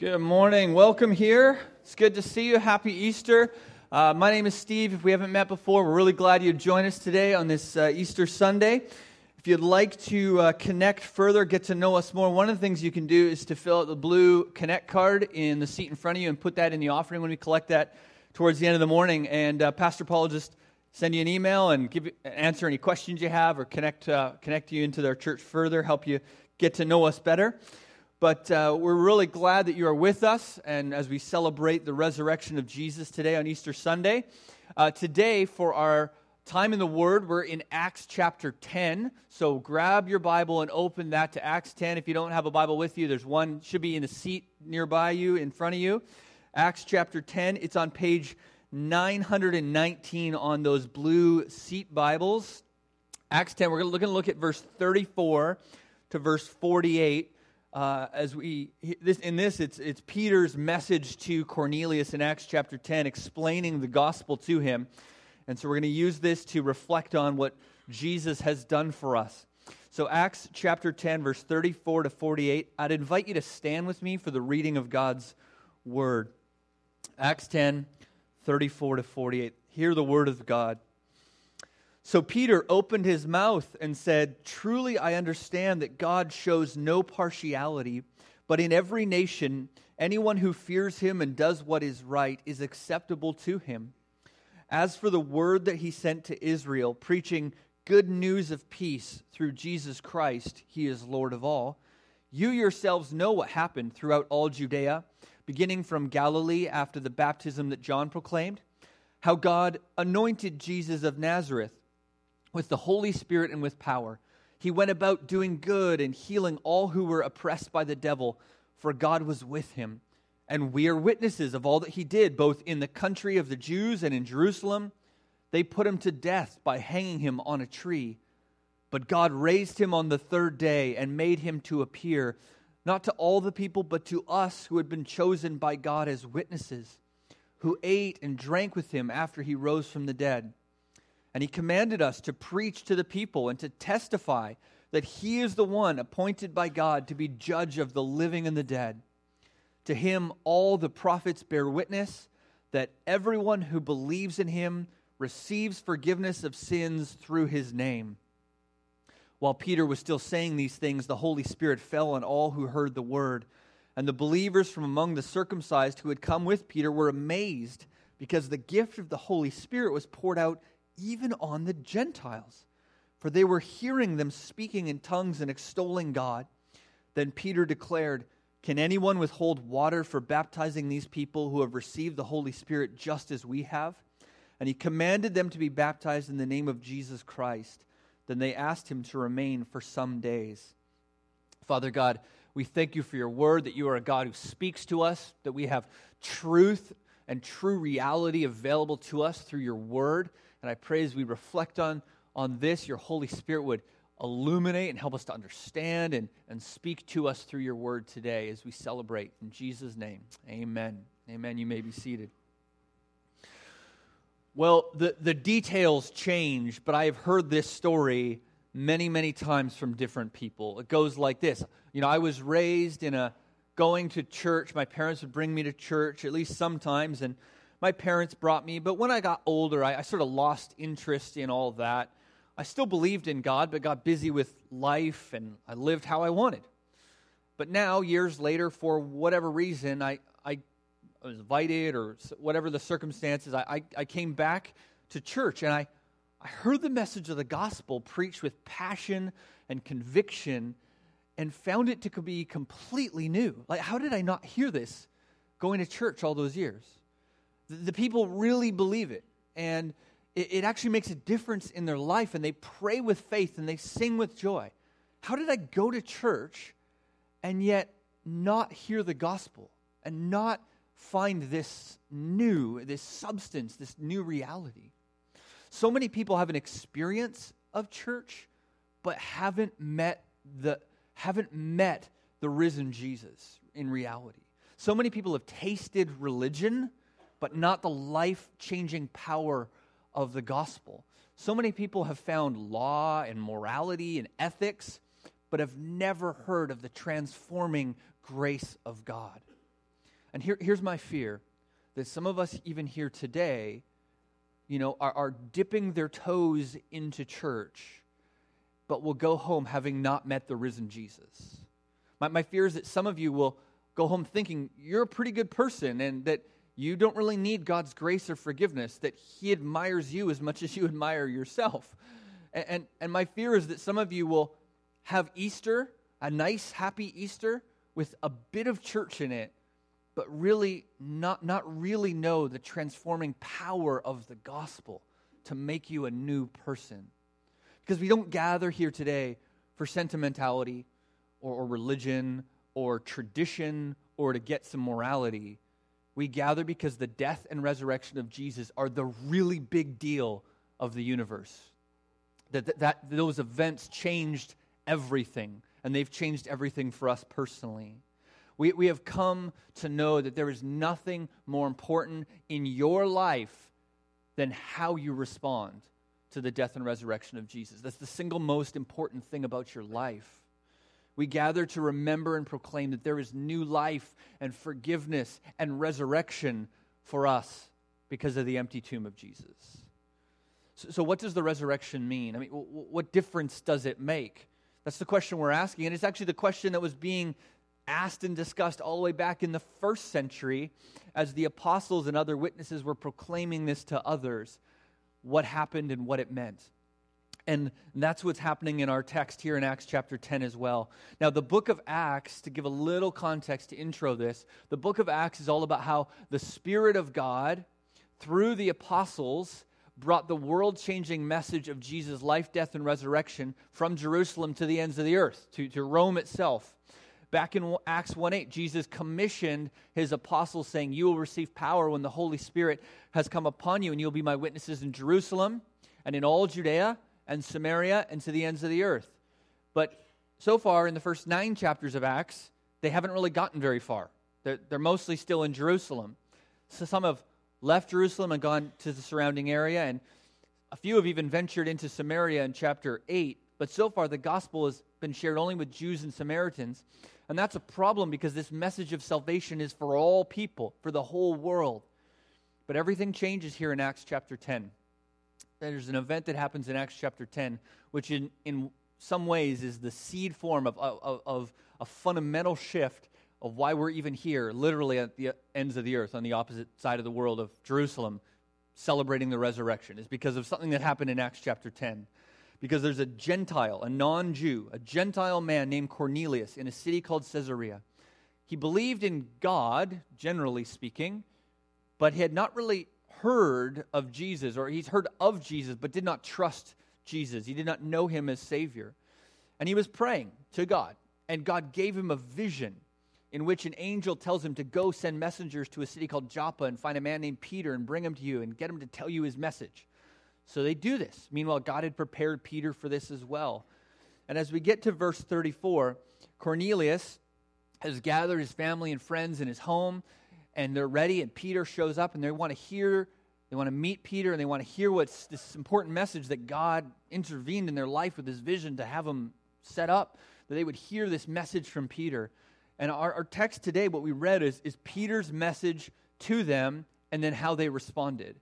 Good morning. Welcome here. It's good to see you. Happy Easter. My name is Steve. If we haven't met before, we're really glad you'd join us today on this Easter Sunday. If you'd like to connect further, get to know us more, one of the things you can do is to fill out the blue Connect card in the seat in front of you and put that in the offering when we collect that towards the end of the morning. And Pastor Paul will just send you an email and answer any questions you have or connect you into their church further, help you get to know us better. But we're really glad that you are with us, and as we celebrate the resurrection of Jesus today on Easter Sunday. Today, for our time in the Word, we're in Acts chapter 10. So grab your Bible and open that to Acts 10. If you don't have a Bible with you, there's one, should be in the seat nearby you, in front of you. Acts chapter 10, it's on page 919 on those blue seat Bibles. Acts 10, we're going to look at verse 34 to verse 48. It's Peter's message to Cornelius in Acts chapter 10, explaining the gospel to him. And so we're going to use this to reflect on what Jesus has done for us. So Acts chapter 10, verse 34 to 48, I'd invite you to stand with me for the reading of God's word. Acts 10, 34 to 48. Hear the word of God. So Peter opened his mouth and said, "Truly I understand that God shows no partiality, but in every nation, anyone who fears him and does what is right is acceptable to him. As for the word that he sent to Israel, preaching good news of peace through Jesus Christ, he is Lord of all, you yourselves know what happened throughout all Judea, beginning from Galilee after the baptism that John proclaimed, how God anointed Jesus of Nazareth with the Holy Spirit and with power. He went about doing good and healing all who were oppressed by the devil, for God was with him. And we are witnesses of all that he did, both in the country of the Jews and in Jerusalem. They put him to death by hanging him on a tree. But God raised him on the third day and made him to appear, not to all the people, but to us who had been chosen by God as witnesses, who ate and drank with him after he rose from the dead. And he commanded us to preach to the people and to testify that he is the one appointed by God to be judge of the living and the dead. To him all the prophets bear witness that everyone who believes in him receives forgiveness of sins through his name." While Peter was still saying these things, the Holy Spirit fell on all who heard the word. And the believers from among the circumcised who had come with Peter were amazed, because the gift of the Holy Spirit was poured out even on the Gentiles, for they were hearing them speaking in tongues and extolling God. Then Peter declared, "Can anyone withhold water for baptizing these people who have received the Holy Spirit just as we have?" And he commanded them to be baptized in the name of Jesus Christ. Then they asked him to remain for some days. Father God, we thank you for your word, that you are a God who speaks to us, that we have truth and true reality available to us through your word. And I pray as we reflect on this, your Holy Spirit would illuminate and help us to understand and speak to us through your word today as we celebrate. In Jesus' name, amen. Amen. You may be seated. Well, the details change, but I have heard this story many, many times from different people. It goes like this. I was raised going to church. My parents would bring me to church at least sometimes, and my parents brought me, but when I got older, I sort of lost interest in all that. I still believed in God, but got busy with life, and I lived how I wanted. But now, years later, for whatever reason, I was invited, or whatever the circumstances, I came back to church, and I heard the message of the gospel preached with passion and conviction, and found it to be completely new. Like, how did I not hear this going to church all those years? The people really believe it, and it actually makes a difference in their life, and they pray with faith, and they sing with joy. How did I go to church and yet not hear the gospel and not find this substance, this new reality? So many people have an experience of church, but haven't met the risen Jesus in reality. So many people have tasted religion, but not the life-changing power of the gospel. So many people have found law and morality and ethics, but have never heard of the transforming grace of God. And here's my fear, that some of us even here today, are dipping their toes into church, but will go home having not met the risen Jesus. My fear is that some of you will go home thinking you're a pretty good person and that you don't really need God's grace or forgiveness, that he admires you as much as you admire yourself. And my fear is that some of you will have Easter, a nice, happy Easter, with a bit of church in it, but really not really know the transforming power of the gospel to make you a new person. Because we don't gather here today for sentimentality or religion or tradition or to get some morality. We gather because the death and resurrection of Jesus are the really big deal of the universe. That those events changed everything, and they've changed everything for us personally. We have come to know that there is nothing more important in your life than how you respond to the death and resurrection of Jesus. That's the single most important thing about your life. We gather to remember and proclaim that there is new life and forgiveness and resurrection for us because of the empty tomb of Jesus. So what does the resurrection mean? I mean, what difference does it make? That's the question we're asking, and it's actually the question that was being asked and discussed all the way back in the first century as the apostles and other witnesses were proclaiming this to others, what happened and what it meant. And that's what's happening in our text here in Acts chapter 10 as well. Now, the book of Acts, to give a little context to intro this, the book of Acts is all about how the Spirit of God, through the apostles, brought the world-changing message of Jesus' life, death, and resurrection from Jerusalem to the ends of the earth, to Rome itself. Back in Acts 1:8, Jesus commissioned his apostles saying, "You will receive power when the Holy Spirit has come upon you, and you'll be my witnesses in Jerusalem and in all Judea and Samaria and to the ends of the earth." But so far, in the first 9 chapters of Acts, they haven't really gotten very far. They're mostly still in Jerusalem. So some have left Jerusalem and gone to the surrounding area, and a few have even ventured into Samaria in chapter 8. But so far, the gospel has been shared only with Jews and Samaritans. And that's a problem because this message of salvation is for all people, for the whole world. But everything changes here in Acts chapter 10. There's an event that happens in Acts chapter 10, which in some ways is the seed form of a fundamental shift of why we're even here, literally at the ends of the earth, on the opposite side of the world of Jerusalem, celebrating the resurrection. It's because of something that happened in Acts chapter 10. Because there's a Gentile, a non-Jew, a Gentile man named Cornelius in a city called Caesarea. He believed in God, generally speaking, but he had not really heard of Jesus, or he's heard of Jesus, but did not trust Jesus. He did not know him as Savior. And he was praying to God, and God gave him a vision in which an angel tells him to go send messengers to a city called Joppa and find a man named Peter and bring him to you and get him to tell you his message. So they do this. Meanwhile, God had prepared Peter for this as well. And as we get to verse 34, Cornelius has gathered his family and friends in his home, and they're ready, and Peter shows up, and they want to meet Peter, and they want to hear what's this important message that God intervened in their life with his vision to have them set up, that they would hear this message from Peter. And our text today, what we read is Peter's message to them, and then how they responded.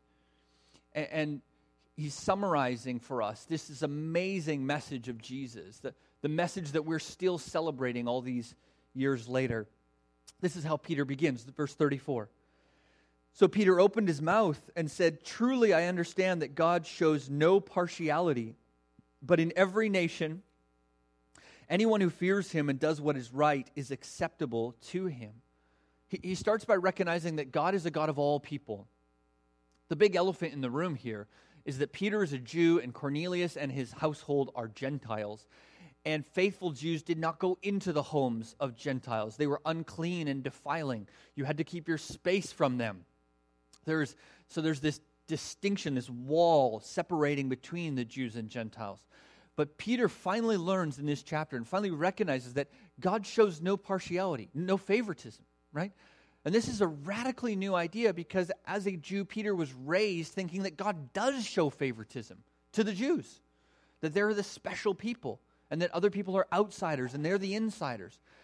And he's summarizing for us this amazing message of Jesus, the message that we're still celebrating all these years later. This is how Peter begins, verse 34. So Peter opened his mouth and said, "Truly I understand that God shows no partiality, but in every nation, anyone who fears him and does what is right is acceptable to him." He starts by recognizing that God is a God of all people. The big elephant in the room here is that Peter is a Jew and Cornelius and his household are Gentiles. And faithful Jews did not go into the homes of Gentiles. They were unclean and defiling. You had to keep your space from them. There's this distinction, this wall separating between the Jews and Gentiles. But Peter finally learns in this chapter and finally recognizes that God shows no partiality, no favoritism, right? And this is a radically new idea because as a Jew, Peter was raised thinking that God does show favoritism to the Jews, that they're the special people and that other people are outsiders and they're the insiders.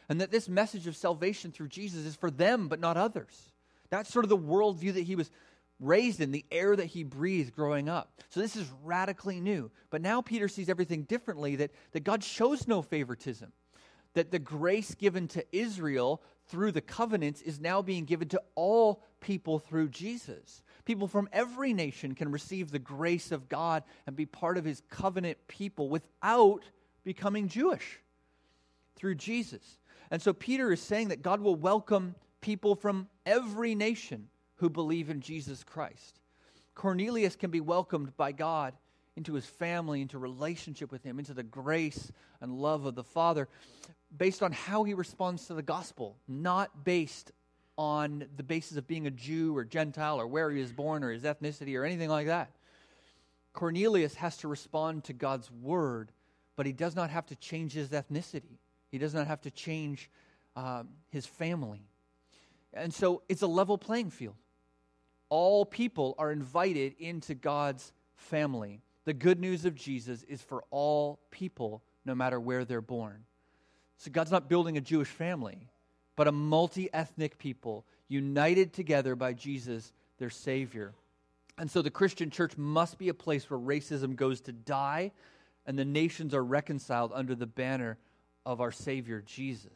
and that this message of salvation through Jesus is for them, but not others. That's sort of the worldview that he was raised in, the air that he breathed growing up. So this is radically new. But now Peter sees everything differently, that God shows no favoritism, that the grace given to Israel through the covenants is now being given to all people through Jesus. People from every nation can receive the grace of God and be part of his covenant people without becoming Jewish through Jesus. And so Peter is saying that God will welcome people from every nation who believe in Jesus Christ. Cornelius can be welcomed by God into his family, into relationship with him, into the grace and love of the Father, based on how he responds to the gospel, not based on the basis of being a Jew or Gentile or where he is born or his ethnicity or anything like that. Cornelius has to respond to God's word, but he does not have to change his ethnicity. He does not have to change his family. And so it's a level playing field. All people are invited into God's family. The good news of Jesus is for all people, no matter where they're born. So God's not building a Jewish family, but a multi-ethnic people united together by Jesus, their Savior. And so the Christian church must be a place where racism goes to die and the nations are reconciled under the banner of our Savior, Jesus.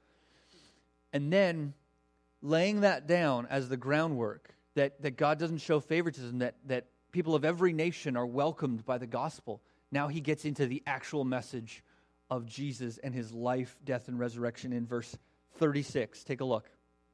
And then laying that down as the groundwork, that God doesn't show favoritism, that people of every nation are welcomed by the gospel. Now he gets into the actual message of Jesus and his life, death, and resurrection in verse 36. Take a look.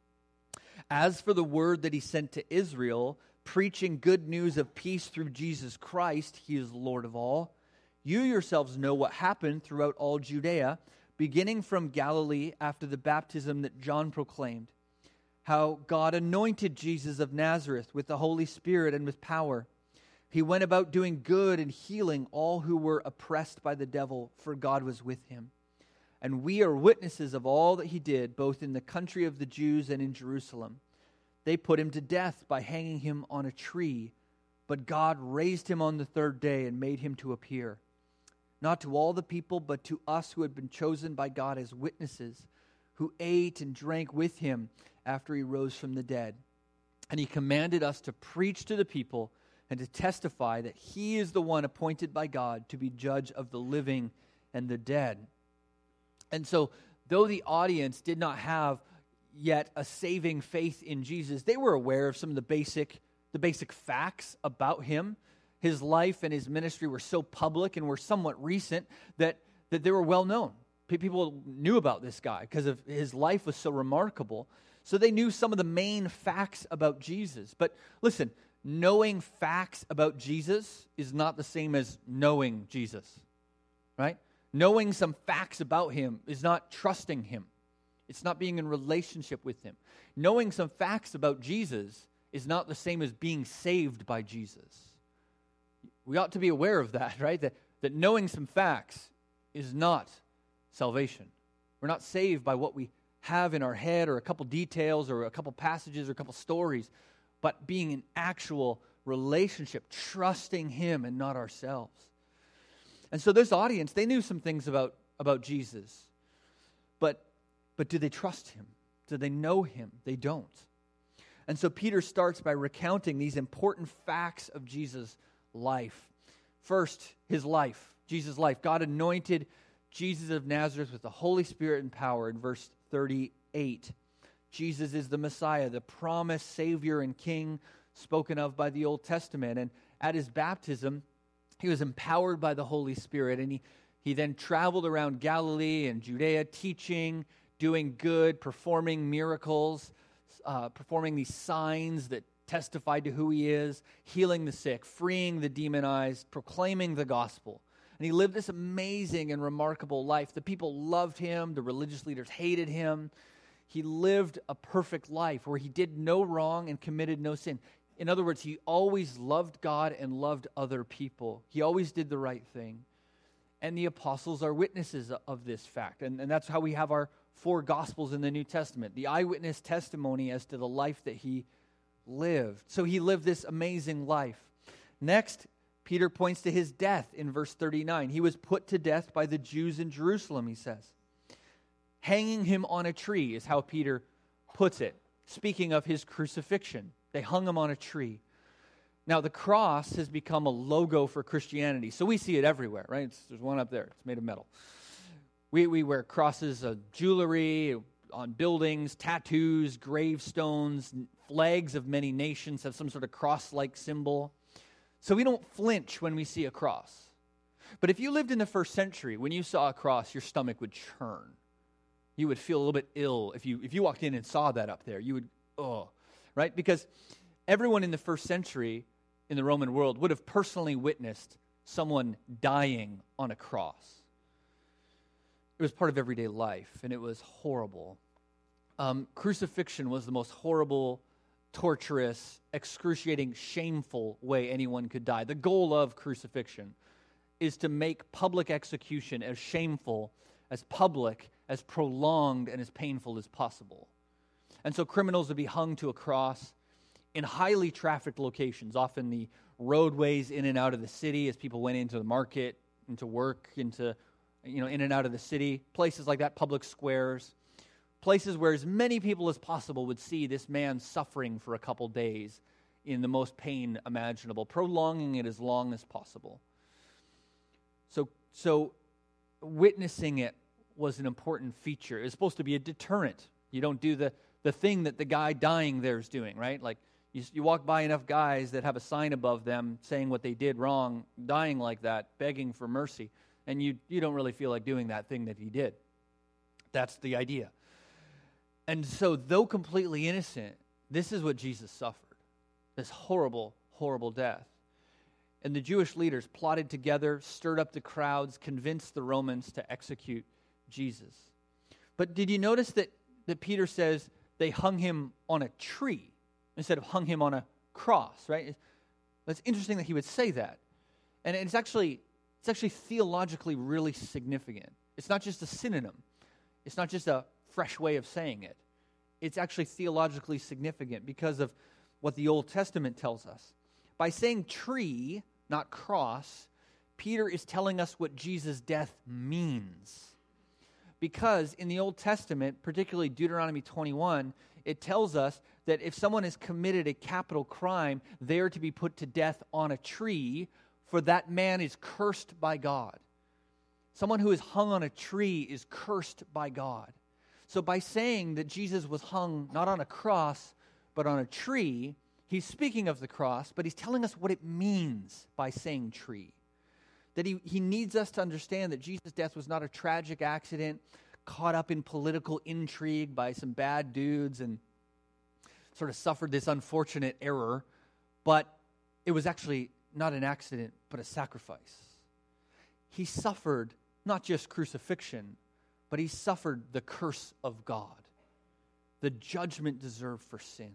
As for the word that he sent to Israel, preaching good news of peace through Jesus Christ, he is Lord of all. You yourselves know what happened throughout all Judea, beginning from Galilee after the baptism that John proclaimed, how God anointed Jesus of Nazareth with the Holy Spirit and with power. He went about doing good and healing all who were oppressed by the devil, for God was with him. And we are witnesses of all that he did, both in the country of the Jews and in Jerusalem. They put him to death by hanging him on a tree, but God raised him on the third day and made him to appear, not to all the people, but to us who had been chosen by God as witnesses, who ate and drank with him after he rose from the dead. And he commanded us to preach to the people and to testify that he is the one appointed by God to be judge of the living and the dead. And so, though the audience did not have yet a saving faith in Jesus, they were aware of some of the basic facts about him. His life and his ministry were so public and were somewhat recent that they were well known. People knew about this guy because of his life was so remarkable. So they knew some of the main facts about Jesus. But listen, knowing facts about Jesus is not the same as knowing Jesus, right? Knowing some facts about him is not trusting him. It's not being in relationship with him. Knowing some facts about Jesus is not the same as being saved by Jesus. We ought to be aware of that, right? That knowing some facts is not salvation. We're not saved by what we have in our head or a couple details or a couple passages or a couple stories, but being in actual relationship, trusting him and not ourselves. And so this audience, they knew some things about Jesus, but do they trust him? Do they know him? They don't. And so Peter starts by recounting these important facts of Jesus' life. First, his life, Jesus' life. God anointed Jesus of Nazareth with the Holy Spirit and power in verse 38. Jesus is the Messiah, the promised Savior and King spoken of by the Old Testament. And at his baptism, he was empowered by the Holy Spirit. And he then traveled around Galilee and Judea teaching, doing good, performing miracles, performing these signs that testified to who he is, healing the sick, freeing the demonized, proclaiming the gospel. And he lived this amazing and remarkable life. The people loved him. The religious leaders hated him. He lived a perfect life where he did no wrong and committed no sin. In other words, he always loved God and loved other people. He always did the right thing. And the apostles are witnesses of this fact. And that's how we have our 4 Gospels in the New Testament, the eyewitness testimony as to the life that he lived. So he lived this amazing life. Next, Peter points to his death in verse 39. He was put to death by the Jews in Jerusalem, he says. hanging him on a tree is how Peter puts it. Speaking of his crucifixion, they hung him on a tree. Now, the cross has become a logo for Christianity, so we see it everywhere, right? There's one up there. It's made of metal. We wear crosses of jewelry on buildings, tattoos, gravestones, flags of many nations have some sort of cross-like symbol. So we don't flinch when we see a cross. But if you lived in the first century, when you saw a cross, your stomach would churn. You would feel a little bit ill if you walked in and saw that up there. You would, right? Because everyone in the first century in the Roman world would have personally witnessed someone dying on a cross. It was part of everyday life, and it was horrible. Crucifixion was the most horrible, torturous, excruciating, shameful way anyone could die. The goal of crucifixion is to make public execution as shameful, as public, as prolonged, and as painful as possible. And so criminals would be hung to a cross in highly trafficked locations, often the roadways in and out of the city as people went into the market, into work, into in and out of the city, places like that, public squares, places where as many people as possible would see this man suffering for a couple days in the most pain imaginable, prolonging it as long as possible. So witnessing it was an important feature. It was supposed to be a deterrent. You don't do the thing that the guy dying there is doing, right? Like you walk by enough guys that have a sign above them saying what they did wrong, dying like that, begging for mercy, and you don't really feel like doing that thing that he did. That's the idea. And so, though completely innocent, this is what Jesus suffered. This horrible, horrible death. And the Jewish leaders plotted together, stirred up the crowds, convinced the Romans to execute Jesus. But did you notice that Peter says they hung him on a tree instead of hung him on a cross, right? It's interesting that he would say that. And it's actually theologically really significant. It's not just a synonym. It's not just a fresh way of saying it. It's actually theologically significant because of what the Old Testament tells us. By saying tree, not cross, Peter is telling us what Jesus' death means. Because in the Old Testament, particularly Deuteronomy 21, it tells us that if someone has committed a capital crime, they are to be put to death on a tree, for that man is cursed by God. Someone who is hung on a tree is cursed by God. So by saying that Jesus was hung not on a cross, but on a tree, he's speaking of the cross, but he's telling us what it means by saying tree. That he needs us to understand that Jesus' death was not a tragic accident caught up in political intrigue by some bad dudes and sort of suffered this unfortunate error, but it was actually not an accident, but a sacrifice. He suffered not just crucifixion, but he suffered the curse of God, the judgment deserved for sin.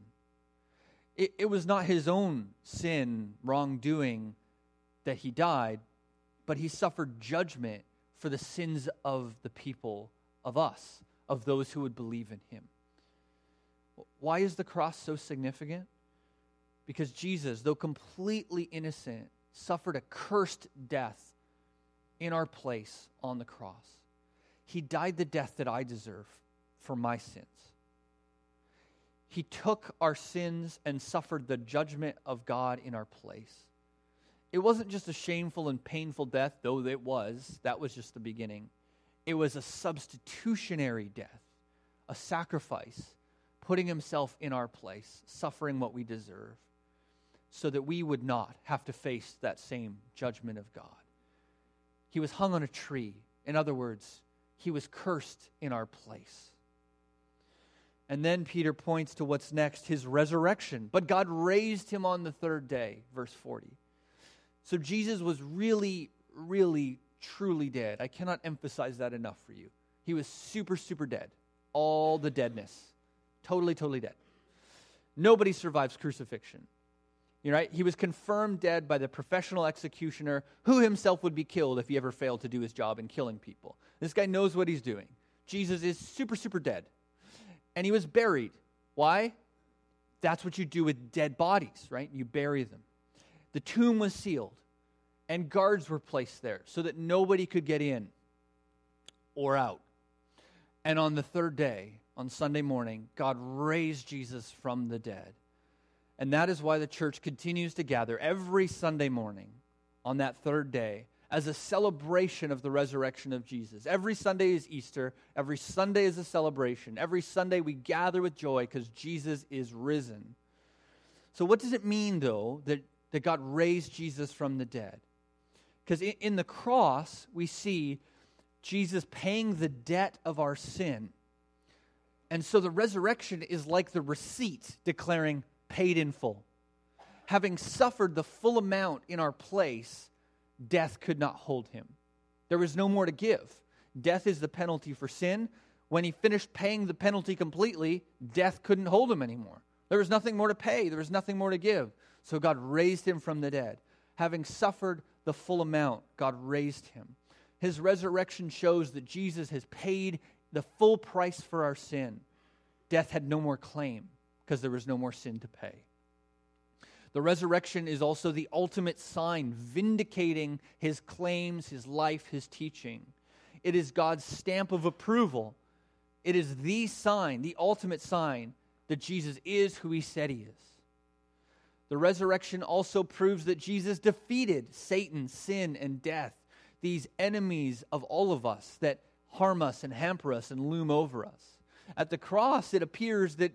It was not his own sin, wrongdoing, that he died, but he suffered judgment for the sins of the people, of us, of those who would believe in him. Why is the cross so significant? Because Jesus, though completely innocent, suffered a cursed death in our place on the cross. He died the death that I deserve for my sins. He took our sins and suffered the judgment of God in our place. It wasn't just a shameful and painful death, though it was. That was just the beginning. It was a substitutionary death, a sacrifice, putting himself in our place, suffering what we deserve, so that we would not have to face that same judgment of God. He was hung on a tree. In other words, he was cursed in our place. And then Peter points to what's next, his resurrection. But God raised him on the third day, verse 40. So Jesus was really, really, truly dead. I cannot emphasize that enough for you. He was super, super dead. All the deadness. Totally, totally dead. Nobody survives crucifixion. You're right? He was confirmed dead by the professional executioner who himself would be killed if he ever failed to do his job in killing people. This guy knows what he's doing. Jesus is super, super dead. And he was buried. Why? That's what you do with dead bodies, right? You bury them. The tomb was sealed, and guards were placed there so that nobody could get in or out. And on the third day, on Sunday morning, God raised Jesus from the dead. And that is why the church continues to gather every Sunday morning on that third day as a celebration of the resurrection of Jesus. Every Sunday is Easter. Every Sunday is a celebration. Every Sunday we gather with joy because Jesus is risen. So what does it mean, though, that God raised Jesus from the dead? Because in the cross, we see Jesus paying the debt of our sin. And so the resurrection is like the receipt declaring paid in full. Having suffered the full amount in our place, death could not hold him. There was no more to give. Death is the penalty for sin. When he finished paying the penalty completely, death couldn't hold him anymore. There was nothing more to pay. There was nothing more to give. So God raised him from the dead. Having suffered the full amount, God raised him. His resurrection shows that Jesus has paid the full price for our sin. Death had no more claim because there was no more sin to pay. The resurrection is also the ultimate sign vindicating his claims, his life, his teaching. It is God's stamp of approval. It is the sign, the ultimate sign, that Jesus is who he said he is. The resurrection also proves that Jesus defeated Satan, sin, and death, these enemies of all of us that harm us and hamper us and loom over us. At the cross, it appears that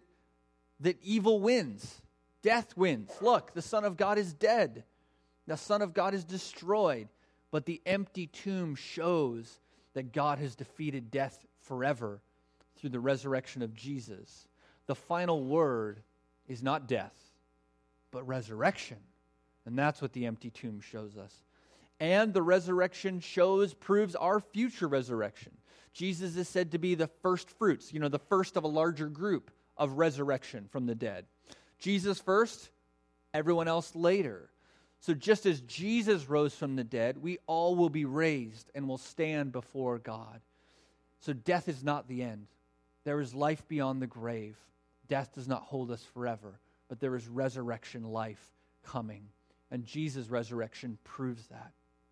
evil wins. Death wins. Look, the Son of God is dead. The Son of God is destroyed. But the empty tomb shows that God has defeated death forever through the resurrection of Jesus. The final word is not death, but resurrection. And that's what the empty tomb shows us. And the resurrection proves our future resurrection. Jesus is said to be the first fruits, the first of a larger group of resurrection from the dead. Jesus first, everyone else later. So just as Jesus rose from the dead, we all will be raised and will stand before God. So death is not the end. There is life beyond the grave. Death does not hold us forever, but there is resurrection life coming. And Jesus' resurrection proves that.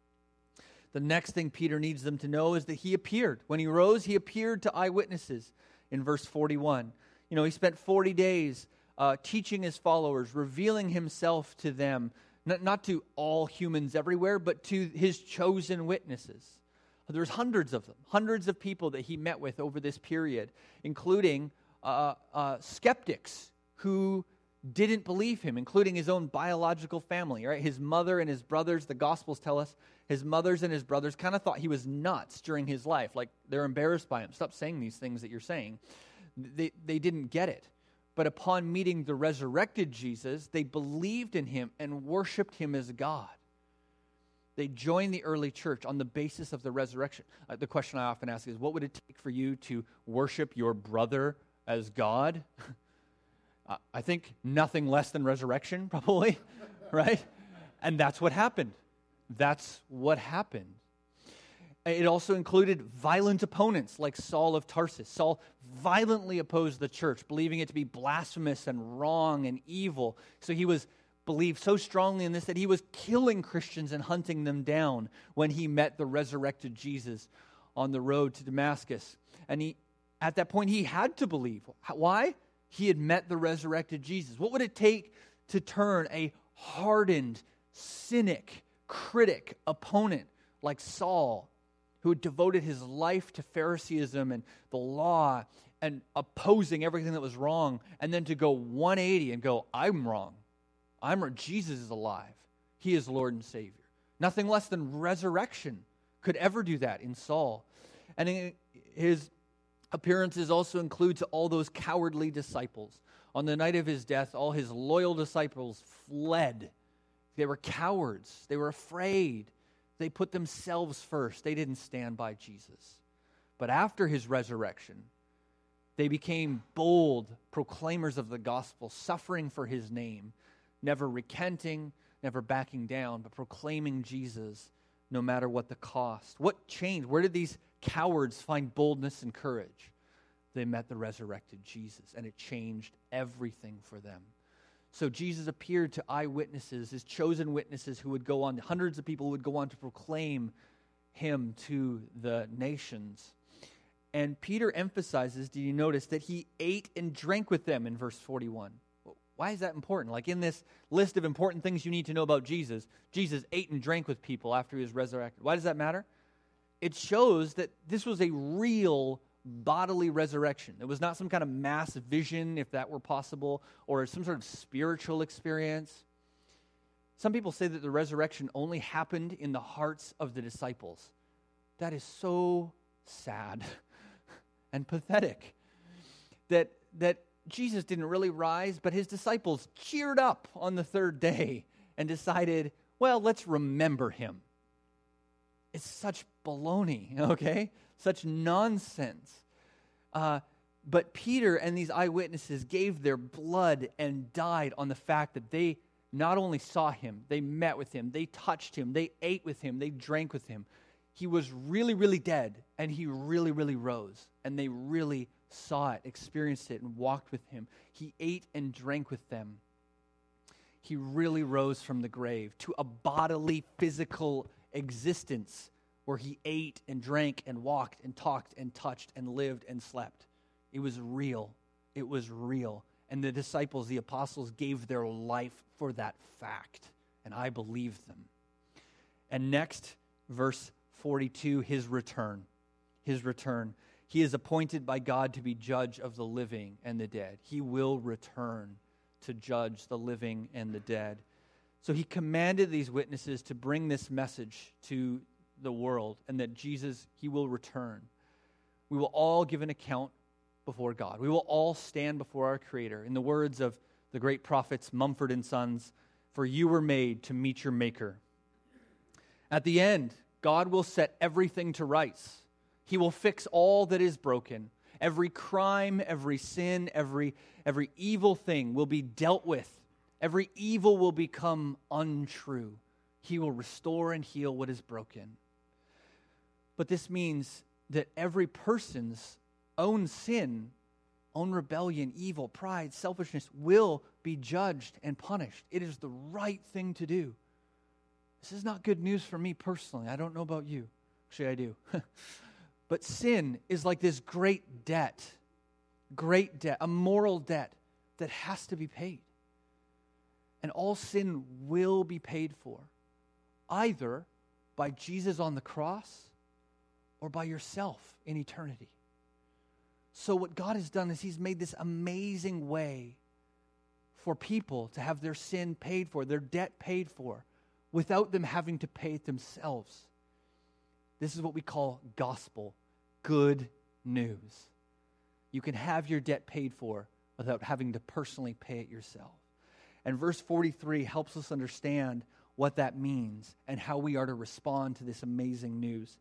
The next thing Peter needs them to know is that he appeared. When he rose, he appeared to eyewitnesses in verse 41. He spent 40 days teaching his followers, revealing himself to them, not to all humans everywhere, but to his chosen witnesses. There's hundreds of them, hundreds of people that he met with over this period, including skeptics who didn't believe him, including his own biological family, right? His mother and his brothers, the Gospels tell us, his mothers and his brothers kind of thought he was nuts during his life. Like, they're embarrassed by him. Stop saying these things that you're saying. They didn't get it. But upon meeting the resurrected Jesus, they believed in him and worshiped him as God. They joined the early church on the basis of the resurrection. The question I often ask is, what would it take for you to worship your brother as God? I think nothing less than resurrection, probably, right? And that's what happened. That's what happened. It also included violent opponents like Saul of Tarsus. Saul violently opposed the church, believing it to be blasphemous and wrong and evil. So he believed so strongly in this that he was killing Christians and hunting them down when he met the resurrected Jesus on the road to Damascus. And at that point, he had to believe. Why? He had met the resurrected Jesus. What would it take to turn a hardened, cynic, critic, opponent like Saul, who had devoted his life to Phariseeism and the law and opposing everything that was wrong, and then to go 180 and go, I'm wrong. Jesus is alive. He is Lord and Savior. Nothing less than resurrection could ever do that in Saul. And his appearances also include to all those cowardly disciples. On the night of his death, all his loyal disciples fled. They were cowards. They were afraid. They put themselves first. They didn't stand by Jesus. But after his resurrection, they became bold proclaimers of the gospel, suffering for his name, never recanting, never backing down, but proclaiming Jesus no matter what the cost. What changed? Where did these cowards find boldness and courage? They met the resurrected Jesus, and it changed everything for them. So Jesus appeared to eyewitnesses, his chosen witnesses who would go on, hundreds of people who would go on to proclaim him to the nations. And Peter emphasizes, do you notice, that he ate and drank with them in verse 41. Why is that important? Like in this list of important things you need to know about Jesus, Jesus ate and drank with people after he was resurrected. Why does that matter? It shows that this was a real bodily resurrection. It was not some kind of mass vision, if that were possible, or some sort of spiritual experience. Some people say that the resurrection only happened in the hearts of the disciples. That is so sad and pathetic that Jesus didn't really rise, but his disciples cheered up on the third day and decided, well, let's remember him. It's such baloney, okay? Such nonsense. But Peter and these eyewitnesses gave their blood and died on the fact that they not only saw him, they met with him, they touched him, they ate with him, they drank with him. He was really, really dead, and he really, really rose. And they really saw it, experienced it, and walked with him. He ate and drank with them. He really rose from the grave to a bodily, physical existence where he ate and drank and walked and talked and touched and lived and slept. It was real. It was real. And the disciples, the apostles, gave their life for that fact. And I believe them. And next, verse 42, his return. His return. He is appointed by God to be judge of the living and the dead. He will return to judge the living and the dead. So he commanded these witnesses to bring this message to the world, and that Jesus, he will return. We will all give an account before God. We will all stand before our Creator. In the words of the great prophets Mumford and Sons, for you were made to meet your Maker. At the end, God will set everything to rights. He will fix all that is broken. Every crime, every sin, every evil thing will be dealt with. Every evil will become untrue. He will restore and heal what is broken. But this means that every person's own sin, own rebellion, evil, pride, selfishness will be judged and punished. It is the right thing to do. This is not good news for me personally. I don't know about you. Actually, I do. But sin is like this great debt, a moral debt that has to be paid. And all sin will be paid for, either by Jesus on the cross or by yourself in eternity. So what God has done is he's made this amazing way for people to have their sin paid for, their debt paid for, without them having to pay it themselves. This is what we call gospel, good news. You can have your debt paid for without having to personally pay it yourself. And verse 43 helps us understand what that means and how we are to respond to this amazing news.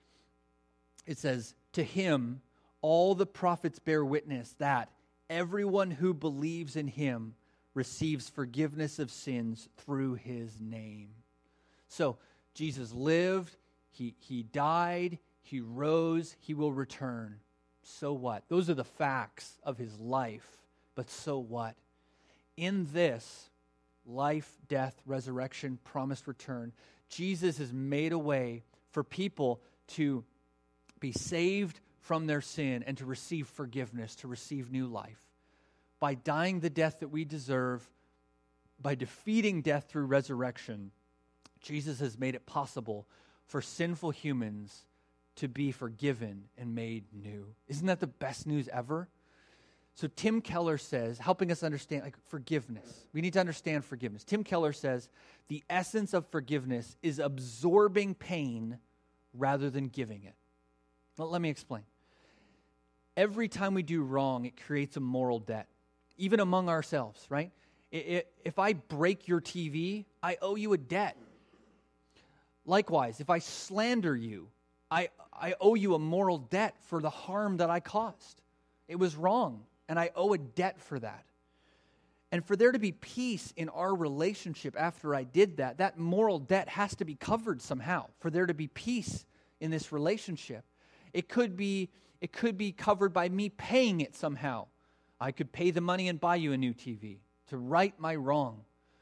It says, to him, all the prophets bear witness that everyone who believes in him receives forgiveness of sins through his name. So Jesus lived, he died, he rose, he will return. So what? Those are the facts of his life. But so what? In this life, death, resurrection, promised return, Jesus has made a way for people to be saved from their sin and to receive forgiveness, to receive new life. By dying the death that we deserve, by defeating death through resurrection, Jesus has made it possible for sinful humans to be forgiven and made new. Isn't that the best news ever? So Tim Keller says, helping us understand forgiveness. We need to understand forgiveness. Tim Keller says, the essence of forgiveness is absorbing pain rather than giving it. Well, let me explain. Every time we do wrong, it creates a moral debt, even among ourselves, right? If I break your TV, I owe you a debt. Likewise, if I slander you, I owe you a moral debt for the harm that I caused. It was wrong, and I owe a debt for that. And for there to be peace in our relationship after I did that, that moral debt has to be covered somehow. For there to be peace in this relationship, it could be covered by me paying it somehow. I could pay the money and buy you a new TV to right my wrong.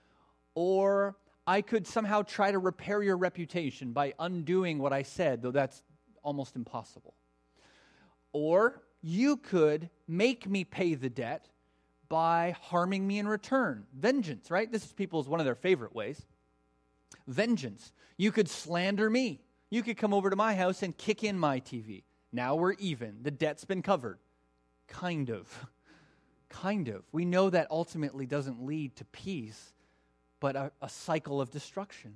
Or I could somehow try to repair your reputation by undoing what I said, though that's almost impossible. Or you could make me pay the debt by harming me in return. Vengeance, right? This is people's one of their favorite ways. Vengeance. You could slander me. You could come over to my house and kick in my TV. Now we're even. The debt's been covered. Kind of. Kind of. We know that ultimately doesn't lead to peace, but a cycle of destruction.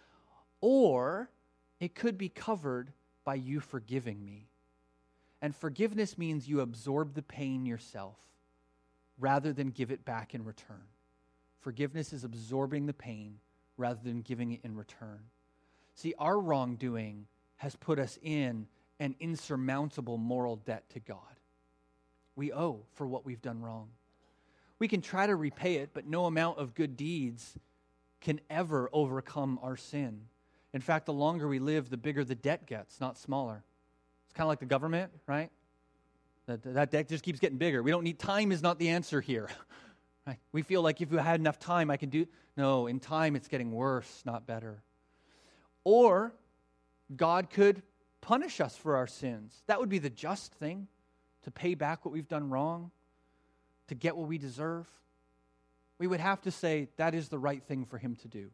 Or it could be covered by you forgiving me. And forgiveness means you absorb the pain yourself rather than give it back in return. Forgiveness is absorbing the pain rather than giving it in return. See, our wrongdoing has put us in an insurmountable moral debt to God. We owe for what we've done wrong. We can try to repay it, but no amount of good deeds can ever overcome our sin. In fact, the longer we live, the bigger the debt gets, not smaller. It's kind of like the government, right? That debt just keeps getting bigger. We don't need, time is not the answer here. Right? We feel like if we had enough time, I can do, no, in time it's getting worse, not better. Or God could punish us for our sins. That would be the just thing, to pay back what we've done wrong, to get what we deserve. We would have to say that is the right thing for him to do.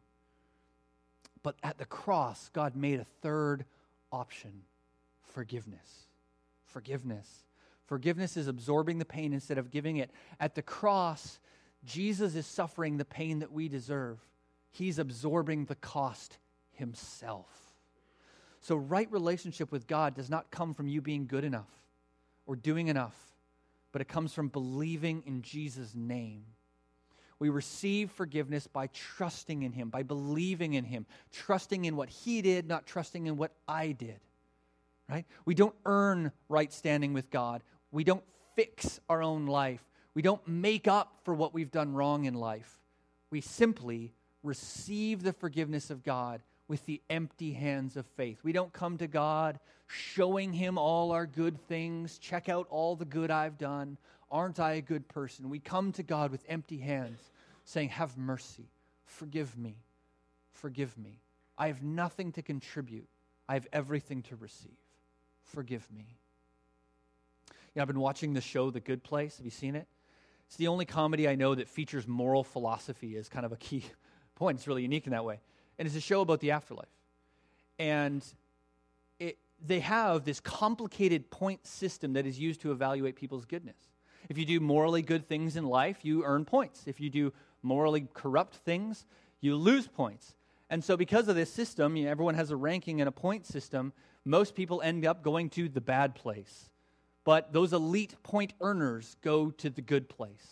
But at the cross, God made a third option: forgiveness. Forgiveness. Forgiveness is absorbing the pain instead of giving it. At the cross, Jesus is suffering the pain that we deserve. He's absorbing the cost himself. So right relationship with God does not come from you being good enough or doing enough, but it comes from believing in Jesus' name. We receive forgiveness by trusting in him, by believing in him, trusting in what he did, not trusting in what I did. Right? We don't earn right standing with God. We don't fix our own life. We don't make up for what we've done wrong in life. We simply receive the forgiveness of God with the empty hands of faith. We don't come to God showing him all our good things. Check out all the good I've done. Aren't I a good person? We come to God with empty hands, saying, have mercy, forgive me, forgive me. I have nothing to contribute. I have everything to receive. Forgive me. You know, I've been watching the show The Good Place. Have you seen it? It's the only comedy I know that features moral philosophy as kind of a key point. It's really unique in that way. And it's a show about the afterlife. And they have this complicated point system that is used to evaluate people's goodness. If you do morally good things in life, you earn points. If you do morally corrupt things, you lose points. And so because of this system, everyone has a ranking and a point system. Most people end up going to the bad place. But those elite point earners go to the good place.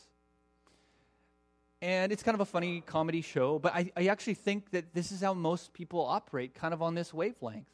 And it's kind of a funny comedy show, but I actually think that this is how most people operate, kind of on this wavelength.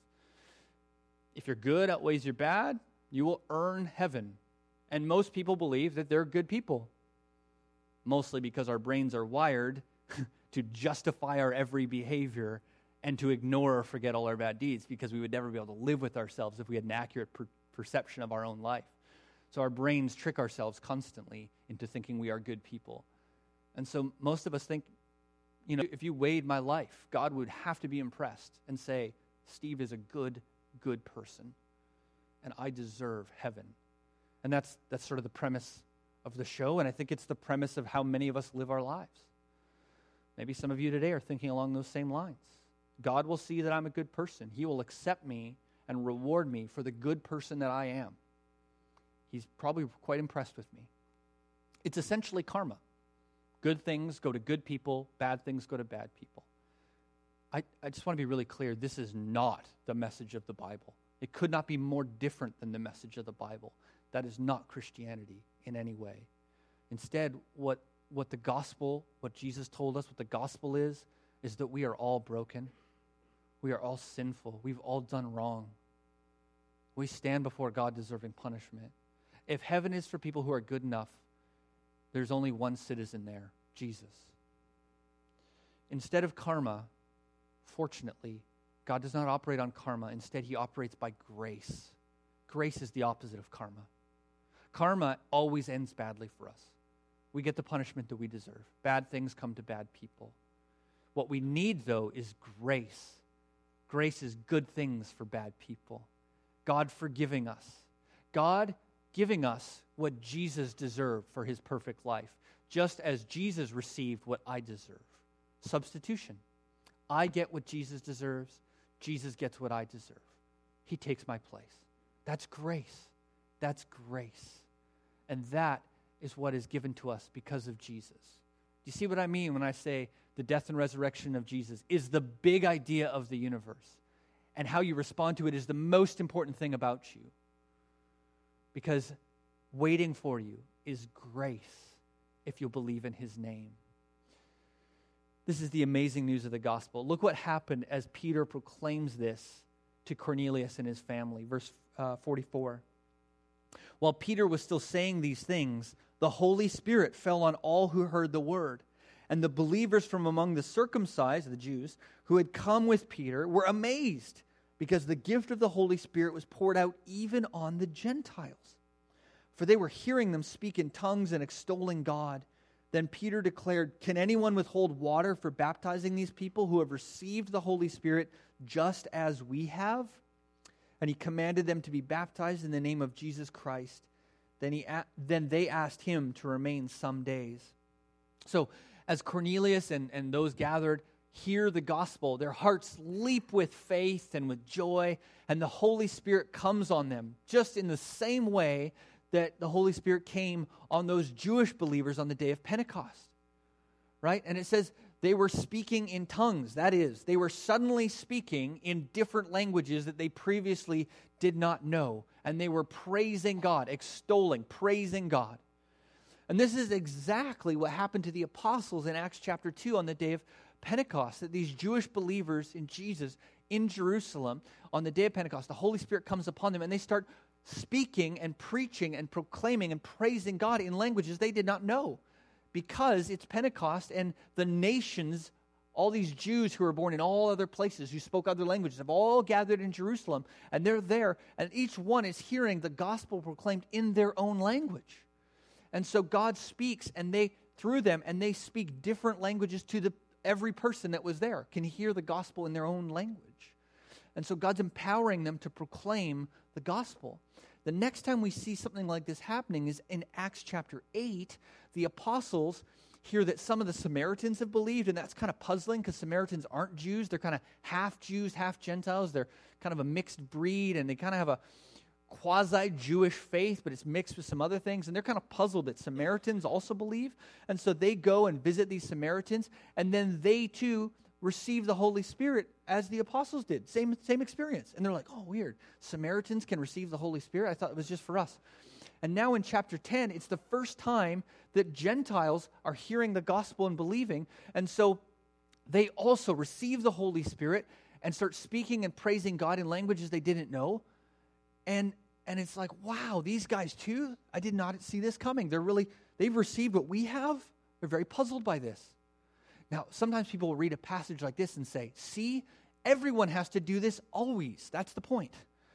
If your good outweighs your bad, you will earn heaven. And most people believe that they're good people, mostly because our brains are wired to justify our every behavior and to ignore or forget all our bad deeds, because we would never be able to live with ourselves if we had an accurate perception of our own life. So our brains trick ourselves constantly into thinking we are good people. And so most of us think, if you weighed my life, God would have to be impressed and say, Steve is a good person, and I deserve heaven. And that's sort of the premise of the show, and I think it's the premise of how many of us live our lives. Maybe some of you today are thinking along those same lines. God will see that I'm a good person. He will accept me and reward me for the good person that I am. He's probably quite impressed with me. It's essentially karma. Good things go to good people, bad things go to bad people. I just want to be really clear, this is not the message of the Bible. It could not be more different than the message of the Bible. That is not Christianity in any way. Instead, what the gospel, what Jesus told us, what the gospel is that we are all broken. We are all sinful. We've all done wrong. We stand before God deserving punishment. If heaven is for people who are good enough, there's only one citizen there, Jesus. Instead of karma, fortunately, God does not operate on karma. Instead, he operates by grace. Grace is the opposite of karma. Karma always ends badly for us. We get the punishment that we deserve. Bad things come to bad people. What we need, though, is grace. Grace is good things for bad people. God forgiving us. God giving us what Jesus deserved for his perfect life, just as Jesus received what I deserve. Substitution. I get what Jesus deserves. Jesus gets what I deserve. He takes my place. That's grace. That's grace. And that is what is given to us because of Jesus. Do you see what I mean when I say the death and resurrection of Jesus is the big idea of the universe? And how you respond to it is the most important thing about you. Because waiting for you is grace if you'll believe in his name. This is the amazing news of the gospel. Look what happened as Peter proclaims this to Cornelius and his family. Verse 44. While Peter was still saying these things, the Holy Spirit fell on all who heard the word. And the believers from among the circumcised, the Jews, who had come with Peter were amazed because the gift of the Holy Spirit was poured out even on the Gentiles. For they were hearing them speak in tongues and extolling God. Then Peter declared, "Can anyone withhold water for baptizing these people who have received the Holy Spirit just as we have?" And he commanded them to be baptized in the name of Jesus Christ. Then they asked him to remain some days. So as Cornelius and those gathered hear the gospel, their hearts leap with faith and with joy, and the Holy Spirit comes on them, just in the same way that the Holy Spirit came on those Jewish believers on the day of Pentecost. Right? And it says they were speaking in tongues. That is, they were suddenly speaking in different languages that they previously did not know. And they were praising God, extolling, praising God. And this is exactly what happened to the apostles in Acts chapter 2 on the day of Pentecost, that these Jewish believers in Jesus in Jerusalem on the day of Pentecost, the Holy Spirit comes upon them and they start speaking and preaching and proclaiming and praising God in languages they did not know, because it's Pentecost and the nations, all these Jews who were born in all other places who spoke other languages have all gathered in Jerusalem, and they're there, and each one is hearing the gospel proclaimed in their own language. And so God speaks, and they, through them, and they speak different languages to every person that was there can hear the gospel in their own language. And so God's empowering them to proclaim the gospel. The next time we see something like this happening is in Acts chapter 8. The apostles hear that some of the Samaritans have believed, and that's kind of puzzling because Samaritans aren't Jews. They're kind of half Jews, half Gentiles. They're kind of a mixed breed, and they kind of have a quasi-Jewish faith, but it's mixed with some other things. And they're kind of puzzled that Samaritans also believe. And so they go and visit these Samaritans, and then they too receive the Holy Spirit as the apostles did. Same experience. And they're like, oh, weird. Samaritans can receive the Holy Spirit? I thought it was just for us. And now in chapter 10, it's the first time that Gentiles are hearing the gospel and believing. And so they also receive the Holy Spirit and start speaking and praising God in languages they didn't know. And it's like, wow, these guys too? I did not see this coming. They've received what we have. They're very puzzled by this. Now, sometimes people will read a passage like this and say, see, everyone has to do this always. That's the point.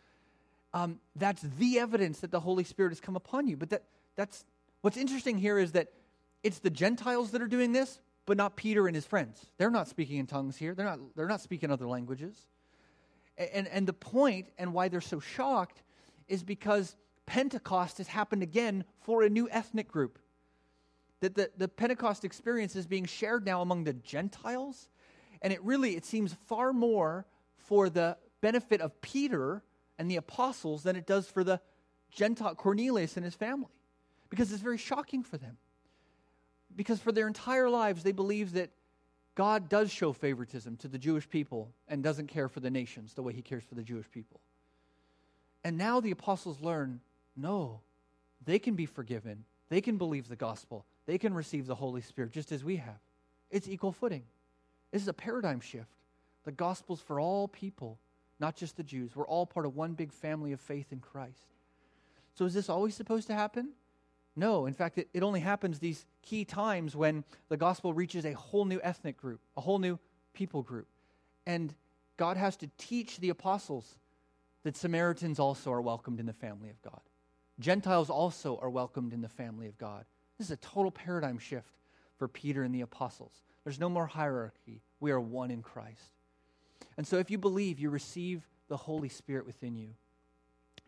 That's the evidence that the Holy Spirit has come upon you. But that's what's interesting here is that it's the Gentiles that are doing this, but not Peter and his friends. They're not speaking in tongues here. They're not speaking other languages. And the point and why they're so shocked is because Pentecost has happened again for a new ethnic group. That the Pentecost experience is being shared now among the Gentiles. And it seems far more for the benefit of Peter and the apostles than it does for the Gentile Cornelius and his family. Because it's very shocking for them. Because for their entire lives, they believe that God does show favoritism to the Jewish people and doesn't care for the nations the way he cares for the Jewish people. And now the apostles learn, no, they can be forgiven. They can believe the gospel. They can receive the Holy Spirit just as we have. It's equal footing. This is a paradigm shift. The gospel's for all people, not just the Jews. We're all part of one big family of faith in Christ. So is this always supposed to happen? No. In fact, it only happens these key times when the gospel reaches a whole new ethnic group, a whole new people group. And God has to teach the apostles that Samaritans also are welcomed in the family of God. Gentiles also are welcomed in the family of God. This is a total paradigm shift for Peter and the apostles. There's no more hierarchy. We are one in Christ. And so if you believe, you receive the Holy Spirit within you.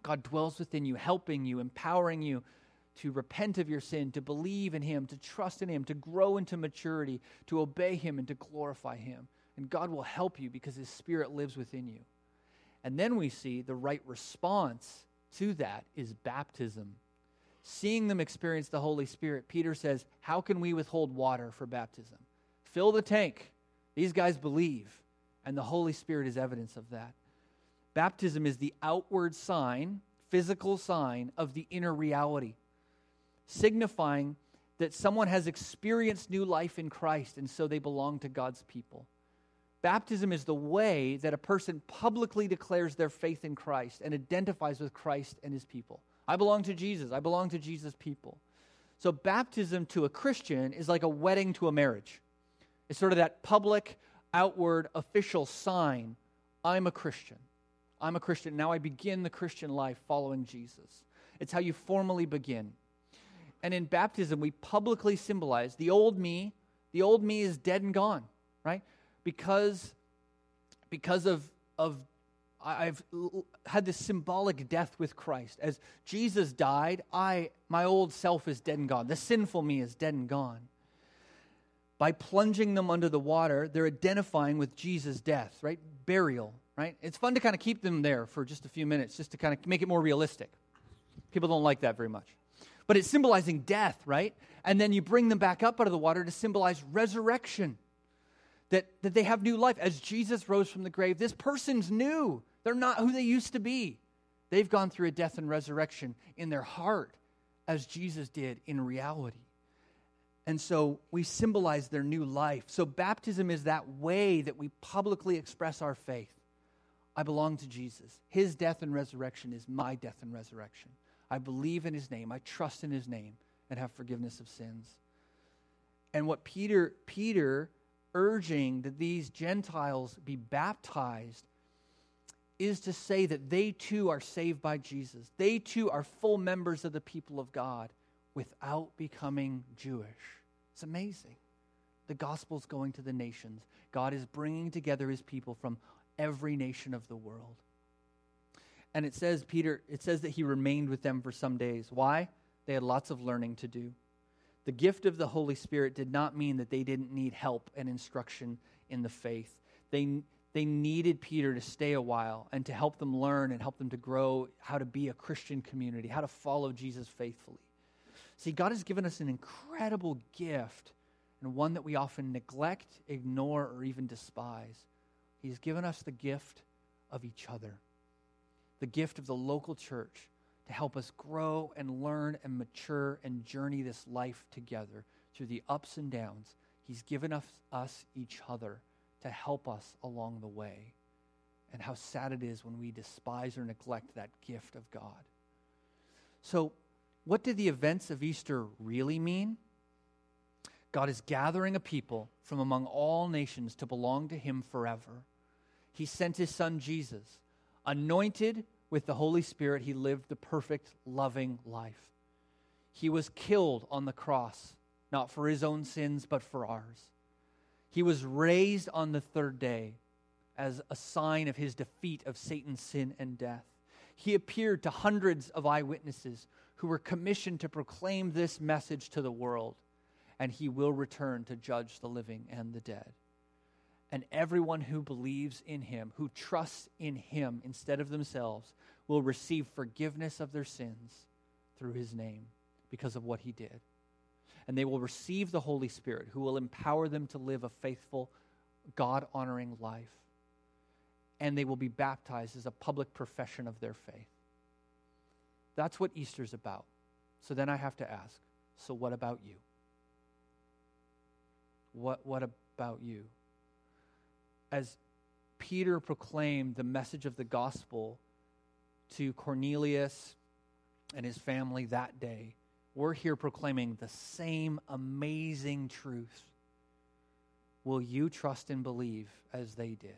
God dwells within you, helping you, empowering you to repent of your sin, to believe in him, to trust in him, to grow into maturity, to obey him, and to glorify him. And God will help you because his Spirit lives within you. And then we see the right response to that is baptism. Seeing them experience the Holy Spirit, Peter says, how can we withhold water for baptism? Fill the tank. These guys believe, and the Holy Spirit is evidence of that. Baptism is the outward sign, physical sign of the inner reality, signifying that someone has experienced new life in Christ, and so they belong to God's people. Baptism is the way that a person publicly declares their faith in Christ and identifies with Christ and his people. I belong to Jesus. I belong to Jesus' people. So baptism to a Christian is like a wedding to a marriage. It's sort of that public, outward, official sign. I'm a Christian. I'm a Christian. Now I begin the Christian life following Jesus. It's how you formally begin. And in baptism, we publicly symbolize the old me. The old me is dead and gone, right? Because I've had this symbolic death with Christ. As Jesus died, my old self is dead and gone. The sinful me is dead and gone. By plunging them under the water, they're identifying with Jesus' death, right? Burial, right? It's fun to kind of keep them there for just a few minutes, just to kind of make it more realistic. People don't like that very much. But it's symbolizing death, right? And then you bring them back up out of the water to symbolize resurrection. That they have new life. As Jesus rose from the grave, this person's new. They're not who they used to be. They've gone through a death and resurrection in their heart, as Jesus did in reality. And so we symbolize their new life. So baptism is that way that we publicly express our faith. I belong to Jesus. His death and resurrection is my death and resurrection. I believe in his name. I trust in his name and have forgiveness of sins. And what Peter urging that these Gentiles be baptized is to say that they too are saved by Jesus. They too are full members of the people of God without becoming Jewish. It's amazing. The gospel's going to the nations. God is bringing together his people from every nation of the world. And it says that he remained with them for some days. Why? They had lots of learning to do. The gift of the Holy Spirit did not mean that they didn't need help and instruction in the faith. They needed Peter to stay a while and to help them learn and help them to grow how to be a Christian community, how to follow Jesus faithfully. See, God has given us an incredible gift, and one that we often neglect, ignore, or even despise. He's given us the gift of each other, the gift of the local church, to help us grow and learn and mature and journey this life together through the ups and downs. He's given us each other to help us along the way. And how sad it is when we despise or neglect that gift of God. So, what do the events of Easter really mean? God is gathering a people from among all nations to belong to him forever. He sent his son Jesus, anointed with the Holy Spirit. He lived the perfect, loving life. He was killed on the cross, not for his own sins, but for ours. He was raised on the third day as a sign of his defeat of Satan's sin and death. He appeared to hundreds of eyewitnesses who were commissioned to proclaim this message to the world, and he will return to judge the living and the dead. And everyone who believes in him, who trusts in him instead of themselves, will receive forgiveness of their sins through his name because of what he did. And they will receive the Holy Spirit, who will empower them to live a faithful, God-honoring life. And they will be baptized as a public profession of their faith. That's what Easter's about. So then I have to ask, so what about you? What about you? As Peter proclaimed the message of the gospel to Cornelius and his family that day, we're here proclaiming the same amazing truth. Will you trust and believe as they did?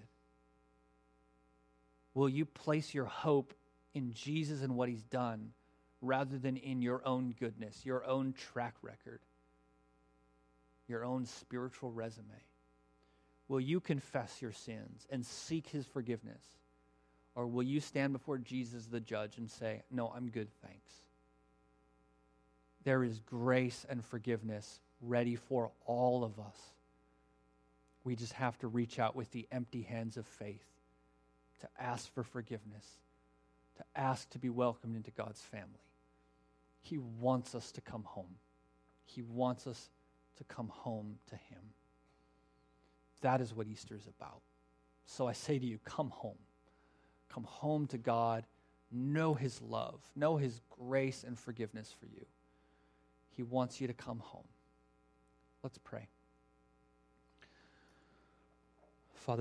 Will you place your hope in Jesus and what he's done rather than in your own goodness, your own track record, your own spiritual resume? Will you confess your sins and seek his forgiveness? Or will you stand before Jesus the judge and say, no, I'm good, thanks? There is grace and forgiveness ready for all of us. We just have to reach out with the empty hands of faith to ask for forgiveness, to ask to be welcomed into God's family. He wants us to come home. He wants us to come home to him. That is what Easter is about. So I say to you, come home. Come home to God. Know his love. Know his grace and forgiveness for you. He wants you to come home. Let's pray.